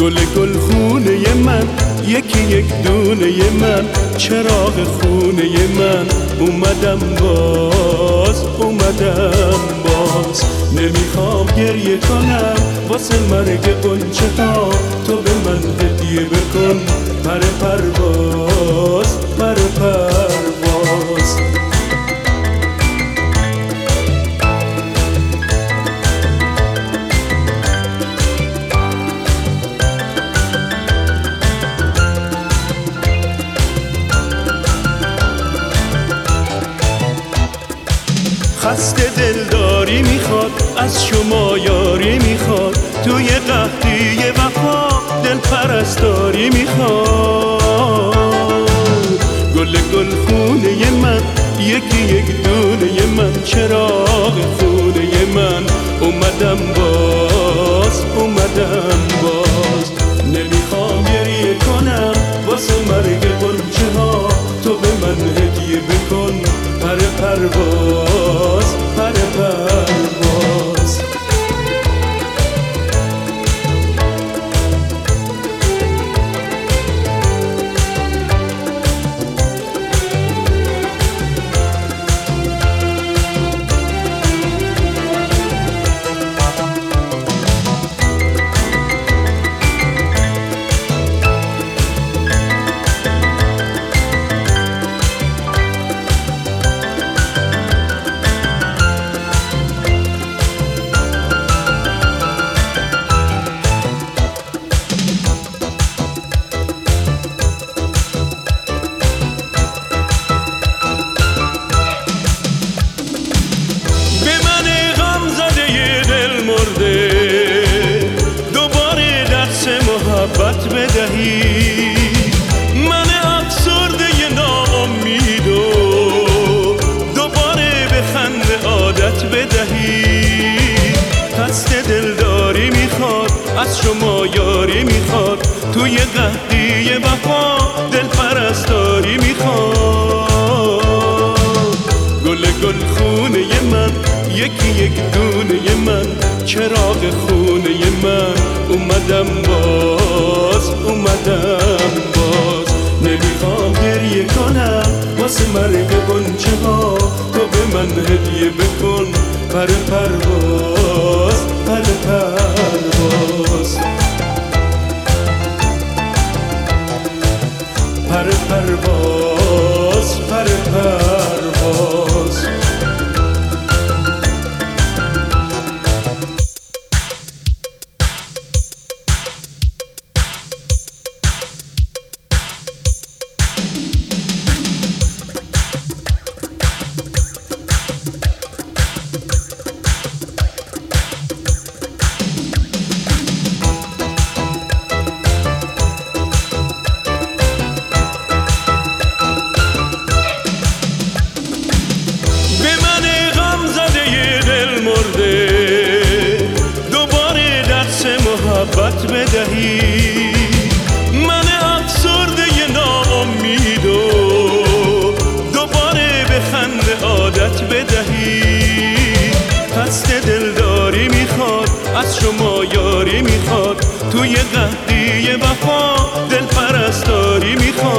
گل خونه من، یکی یک دونه من، چراغ خونه من. اومدم باز نمیخوام گریه کنم واسه مرگ غنچه ها. تو به من هدیه بکن پر پرواز. خسته دلداری میخواد، از شما یاری میخواد، توی قحطی وفا دل پرستاری میخواد. گل خونه من، یکی یک دونه من، چراغ خونه من. اومدم باز نمیخوام گریه کنم واسه مرگ غنچه ها. تو به من هدیه بکن پر پرواز. محبت بدهی من افسرده ناامیدو، دوباره به خنده عادت بدهی. خسته دلداری میخواد، از شما یاری میخواد، توی قحطی وفا دل پرستاری میخواد. گل خونه من، یکی یک دونه من، چراغ خونه من. اومدم باز نمیخوام گریه کنم واسه مرگ غنچه ها. تو به من هدیه بکن پر پرواز. محبت بدهی من افسرده ناامیدو، دوباره به خنده عادت بدهی. خسته دلداری میخواد، از شما یاری میخواد، توی قحطی وفا دل پرستاری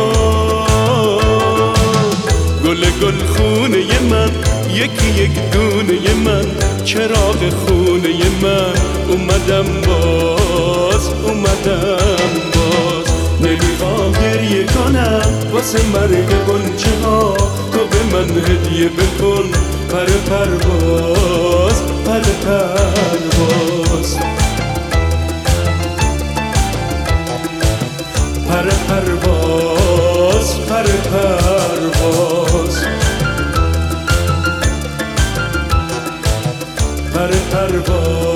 میخواد. گل خونه من، یکی یک دونه من، چراغ خونه من. اومدم باز نمیخوام گریه کنم واسه مرگ غنچه ها. تو به من هدیه بکن پر پرواز. پر پرواز.